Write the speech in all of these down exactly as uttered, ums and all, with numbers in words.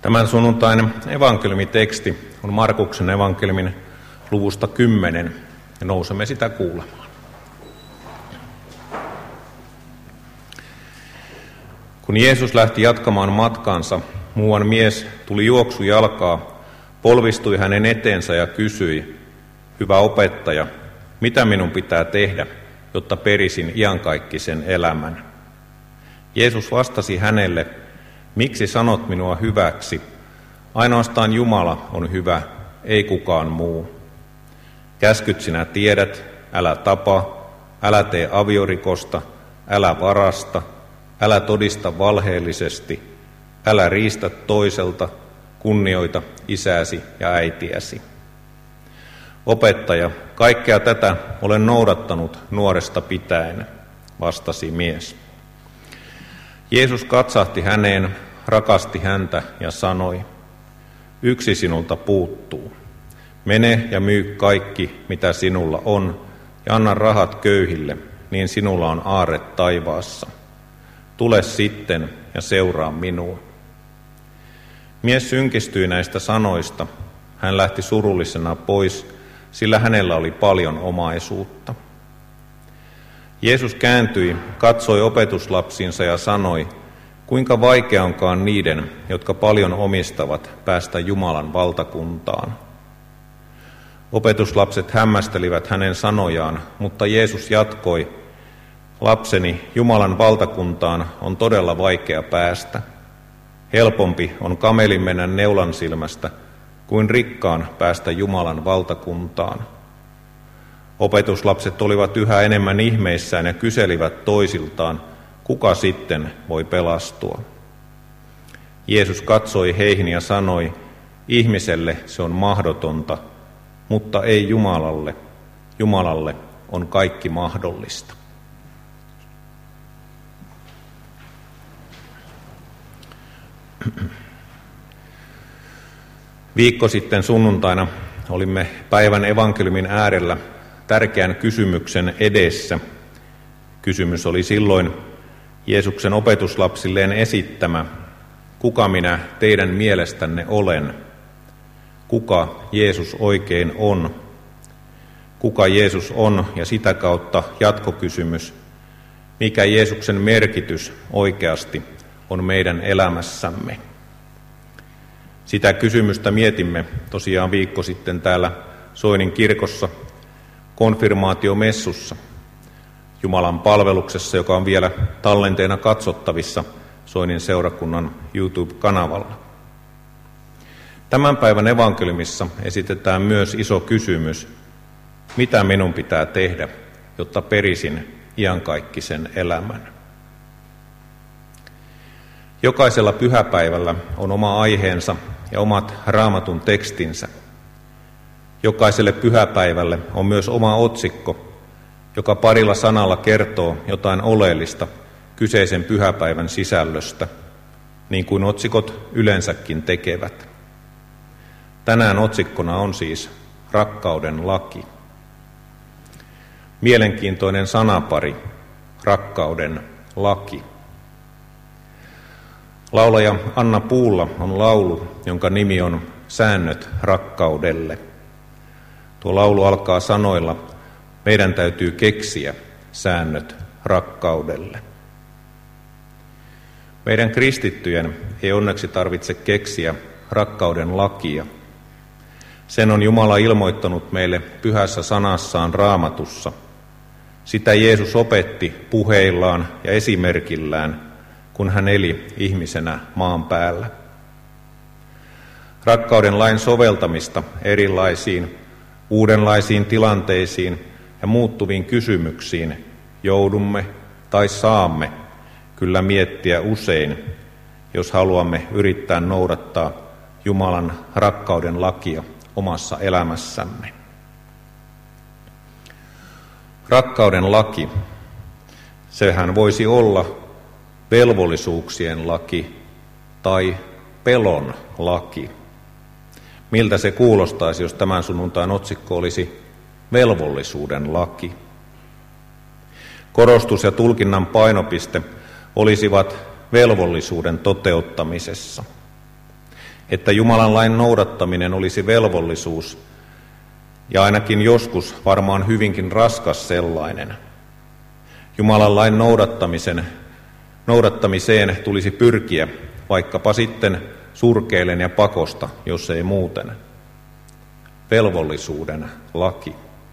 Tämän sunnuntain evankeliumiteksti on Markuksen evankeliumin luvusta kymmenen ja nousemme sitä kuulemaan. Kun Jeesus lähti jatkamaan matkaansa, muuan mies tuli juoksujalkaa, polvistui hänen eteensä ja kysyi, hyvä opettaja, mitä minun pitää tehdä, jotta perisin iankaikkisen elämän? Jeesus vastasi hänelle, miksi sanot minua hyväksi? Ainoastaan Jumala on hyvä, ei kukaan muu. Käskyt sinä tiedät, älä tapa, älä tee aviorikosta, älä varasta, älä todista valheellisesti, älä riistä toiselta, kunnioita isääsi ja äitiäsi. Opettaja, kaikkea tätä olen noudattanut nuoresta pitäen, vastasi mies. Jeesus katsahti häneen, rakasti häntä ja sanoi, yksi sinulta puuttuu. Mene ja myy kaikki, mitä sinulla on, ja anna rahat köyhille, niin sinulla on aarre taivaassa. Tule sitten ja seuraa minua. Mies synkistyi näistä sanoista. Hän lähti surullisena pois, sillä hänellä oli paljon omaisuutta. Jeesus kääntyi, katsoi opetuslapsiinsa ja sanoi, kuinka vaikea onkaan niiden, jotka paljon omistavat, päästä Jumalan valtakuntaan. Opetuslapset hämmästelivät hänen sanojaan, mutta Jeesus jatkoi, lapseni, Jumalan valtakuntaan on todella vaikea päästä. Helpompi on kamelin mennä neulan silmästä, kuin rikkaan päästä Jumalan valtakuntaan. Opetuslapset olivat yhä enemmän ihmeissään ja kyselivät toisiltaan, kuka sitten voi pelastua. Jeesus katsoi heihin ja sanoi, ihmiselle se on mahdotonta, mutta ei Jumalalle. Jumalalle on kaikki mahdollista. Viikko sitten sunnuntaina olimme päivän evankeliumin äärellä tärkeän kysymyksen edessä. Kysymys oli silloin Jeesuksen opetuslapsilleen esittämä, kuka minä teidän mielestänne olen? Kuka Jeesus oikein on? Kuka Jeesus on ja sitä kautta jatkokysymys, mikä Jeesuksen merkitys oikeasti on meidän elämässämme? Sitä kysymystä mietimme tosiaan viikko sitten täällä Soinin kirkossa konfirmaatiomessussa, Jumalan palveluksessa, joka on vielä tallenteena katsottavissa Soinin seurakunnan YouTube-kanavalla. Tämän päivän evankeliumissa esitetään myös iso kysymys, mitä minun pitää tehdä, jotta perisin iankaikkisen elämän. Jokaisella pyhäpäivällä on oma aiheensa ja omat Raamatun tekstinsä. Jokaiselle pyhäpäivälle on myös oma otsikko, joka parilla sanalla kertoo jotain oleellista kyseisen pyhäpäivän sisällöstä, niin kuin otsikot yleensäkin tekevät. Tänään otsikkona on siis rakkauden laki. Mielenkiintoinen sanapari, rakkauden laki. Laulaja Anna Puulla on laulu, jonka nimi on Säännöt rakkaudelle. Tuo laulu alkaa sanoilla, meidän täytyy keksiä säännöt rakkaudelle. Meidän kristittyjen ei onneksi tarvitse keksiä rakkauden lakia. Sen on Jumala ilmoittanut meille pyhässä sanassaan Raamatussa. Sitä Jeesus opetti puheillaan ja esimerkillään, kun hän eli ihmisenä maan päällä. Rakkauden lain soveltamista erilaisiin, uudenlaisiin tilanteisiin ja muuttuviin kysymyksiin joudumme tai saamme kyllä miettiä usein, jos haluamme yrittää noudattaa Jumalan rakkauden lakia omassa elämässämme. Rakkauden laki, sehän voisi olla velvollisuuksien laki tai pelon laki. Miltä se kuulostaisi, jos tämän sunnuntain otsikko olisi velvollisuuden laki? Korostus ja tulkinnan painopiste olisivat velvollisuuden toteuttamisessa. että Jumalan lain noudattaminen olisi velvollisuus, ja ainakin joskus varmaan hyvinkin raskas sellainen. Jumalan lain noudattamisen, noudattamiseen tulisi pyrkiä, vaikkapa sitten surkeilen ja pakosta, jos ei muuten. Velvollisuuden laki.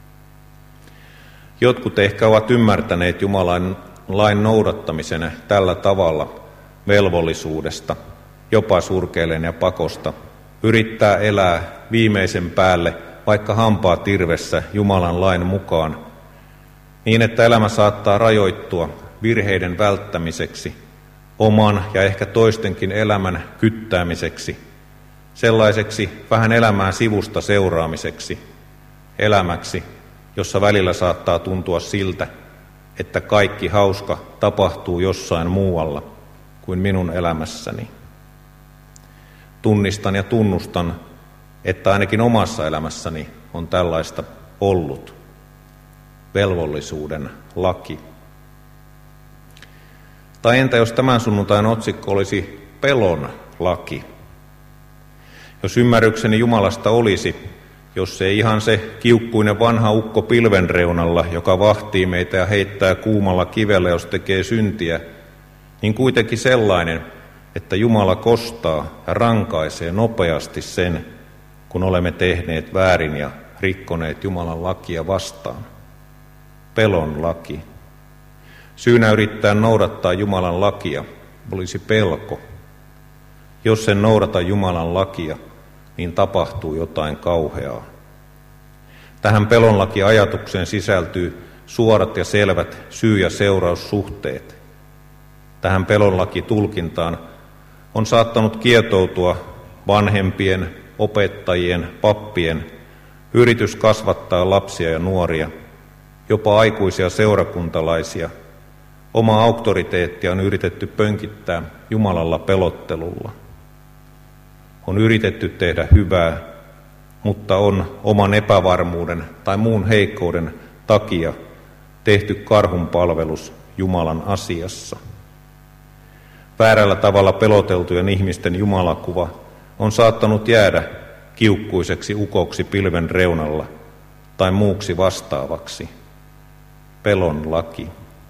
Jotkut ehkä ovat ymmärtäneet Jumalan lain noudattamisen tällä tavalla velvollisuudesta, jopa surkeilen ja pakosta, yrittää elää viimeisen päälle vaikka hampaa tirvessä Jumalan lain mukaan, niin että elämä saattaa rajoittua virheiden välttämiseksi, oman ja ehkä toistenkin elämän kyttäämiseksi, sellaiseksi vähän elämää sivusta seuraamiseksi, elämäksi, jossa välillä saattaa tuntua siltä, että kaikki hauska tapahtuu jossain muualla kuin minun elämässäni. Tunnistan ja tunnustan, että ainakin omassa elämässäni on tällaista ollut. Velvollisuuden laki. Tai entä jos tämän sunnuntain otsikko olisi pelon laki? Jos ymmärrykseni Jumalasta olisi, jos ei ihan se kiukkuinen vanha ukko pilven reunalla, joka vahtii meitä ja heittää kuumalla kivellä, jos tekee syntiä, niin kuitenkin sellainen, että Jumala kostaa ja rankaisee nopeasti sen, kun olemme tehneet väärin ja rikkoneet Jumalan lakia vastaan. Pelon laki. Syynä yrittää noudattaa Jumalan lakia olisi pelko. Jos en noudata Jumalan lakia, niin tapahtuu jotain kauheaa. Tähän pelonlaki-ajatukseen sisältyy suorat ja selvät syy- ja seuraussuhteet. Tähän pelonlaki-tulkintaan on saattanut kietoutua vanhempien, opettajien, pappien yritys kasvattaa lapsia ja nuoria, jopa aikuisia seurakuntalaisia. Oma auktoriteettia on yritetty pönkittää Jumalalla pelottelulla. On yritetty tehdä hyvää, mutta on oman epävarmuuden tai muun heikkouden takia tehty karhunpalvelus Jumalan asiassa. Väärällä tavalla peloteltujen ihmisten jumalakuva on saattanut jäädä kiukkuiseksi ukoksi pilven reunalla tai muuksi vastaavaksi. Pelon laki.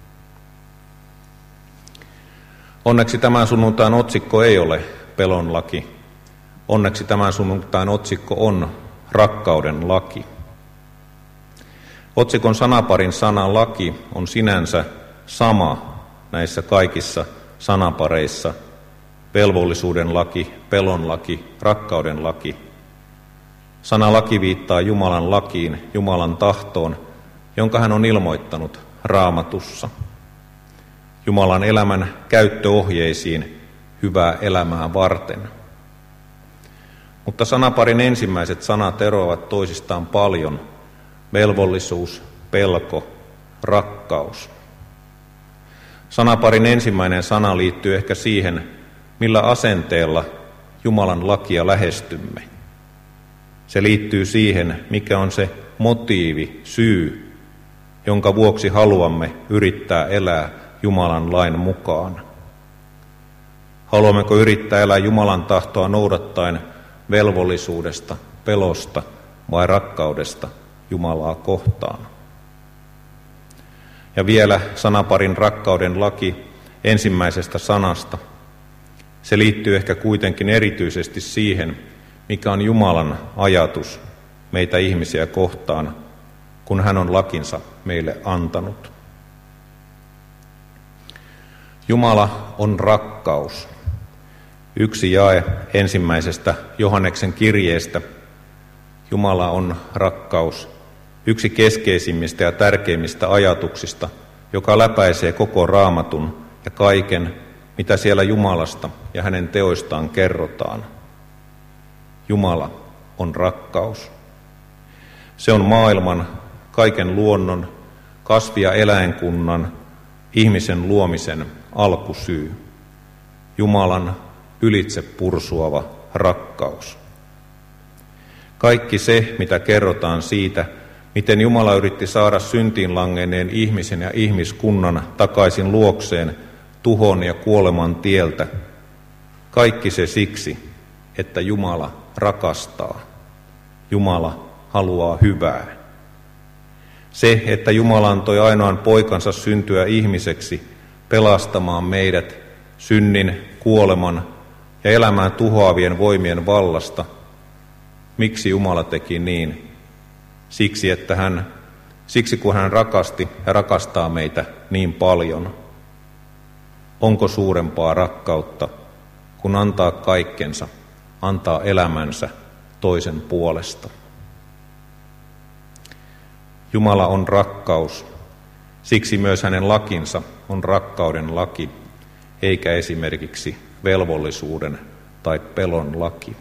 Onneksi tämän sunnuntain otsikko ei ole pelon laki. Onneksi tämän sunnuntain otsikko on rakkauden laki. Otsikon sanaparin sana laki on sinänsä sama näissä kaikissa sanapareissa. Velvollisuuden laki, pelon laki, rakkauden laki. Sana laki viittaa Jumalan lakiin, Jumalan tahtoon, jonka hän on ilmoittanut Raamatussa. Jumalan elämän käyttöohjeisiin hyvää elämää varten. Mutta sanaparin ensimmäiset sanat eroavat toisistaan paljon. Velvollisuus, pelko, rakkaus. Sanaparin ensimmäinen sana liittyy ehkä siihen, millä asenteella Jumalan lakia lähestymme. Se liittyy siihen, mikä on se motiivi, syy, jonka vuoksi haluamme yrittää elää Jumalan lain mukaan. Haluammeko yrittää elää Jumalan tahtoa noudattaen velvollisuudesta, pelosta vai rakkaudesta Jumalaa kohtaan? Ja vielä sanaparin rakkauden laki ensimmäisestä sanasta. Se liittyy ehkä kuitenkin erityisesti siihen, mikä on Jumalan ajatus meitä ihmisiä kohtaan, kun hän on lakinsa meille antanut. Jumala on rakkaus. Yksi jae ensimmäisestä Johanneksen kirjeestä. Jumala on rakkaus. Yksi keskeisimmistä ja tärkeimmistä ajatuksista, joka läpäisee koko Raamatun ja kaiken, mitä siellä Jumalasta ja hänen teoistaan kerrotaan. Jumala on rakkaus. Se on maailman, kaiken luonnon, kasvi- ja eläinkunnan, ihmisen luomisen alkusyy. Jumalan ylitse pursuava rakkaus. Kaikki se, mitä kerrotaan siitä, miten Jumala yritti saada syntiin langenneen ihmisen ja ihmiskunnan takaisin luokseen tuhon ja kuoleman tieltä, kaikki se siksi, että Jumala rakastaa. Jumala haluaa hyvää. Se, että Jumala antoi ainoan poikansa syntyä ihmiseksi pelastamaan meidät synnin, kuoleman ja elämään tuhoavien voimien vallasta. Miksi Jumala teki niin? Siksi, että hän, siksi kun hän rakasti ja rakastaa meitä niin paljon. Onko suurempaa rakkautta, kun antaa kaikkensa, antaa elämänsä toisen puolesta? Jumala on rakkaus, siksi myös hänen lakinsa on rakkauden laki, eikä esimerkiksi velvollisuuden tai pelon laki.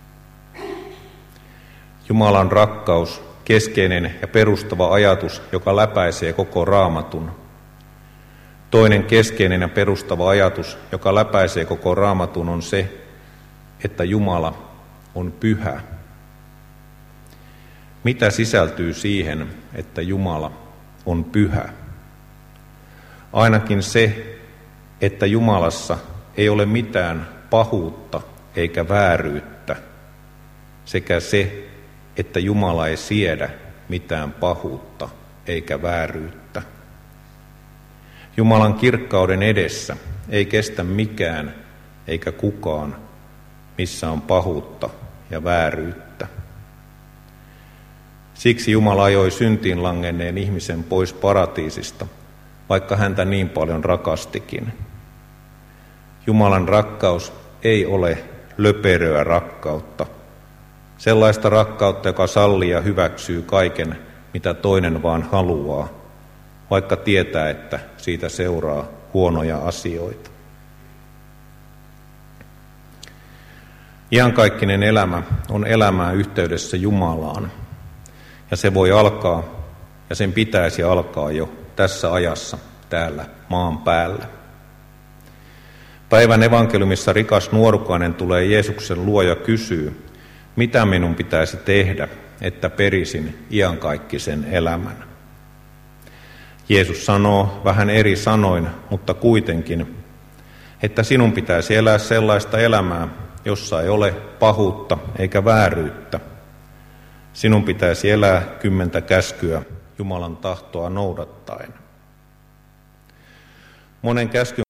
Jumalan rakkaus, keskeinen ja perustava ajatus, joka läpäisee koko Raamatun. Toinen keskeinen ja perustava ajatus, joka läpäisee koko Raamatun, on se, että Jumala on pyhä. Mitä sisältyy siihen, että Jumala on pyhä? Ainakin se, että Jumalassa ei ole mitään pahuutta eikä vääryyttä, sekä se, että Jumala ei siedä mitään pahuutta eikä vääryyttä. Jumalan kirkkauden edessä ei kestä mikään eikä kukaan, missä on pahuutta ja vääryyttä. Siksi Jumala ajoi syntiin langenneen ihmisen pois paratiisista, vaikka häntä niin paljon rakastikin. Jumalan rakkaus ei ole löperöä rakkautta, sellaista rakkautta, joka sallii ja hyväksyy kaiken, mitä toinen vaan haluaa, vaikka tietää, että siitä seuraa huonoja asioita. Iankaikkinen elämä on elämää yhteydessä Jumalaan, ja se voi alkaa, ja sen pitäisi alkaa jo tässä ajassa täällä maan päällä. Päivän evankeliumissa rikas nuorukainen tulee Jeesuksen luo ja kysyy, mitä minun pitäisi tehdä, että perisin iankaikkisen elämän. Jeesus sanoo vähän eri sanoin, mutta kuitenkin, että sinun pitäisi elää sellaista elämää, jossa ei ole pahuutta eikä vääryyttä. Sinun pitäisi elää kymmentä käskyä Jumalan tahtoa noudattaen. Monen käskyn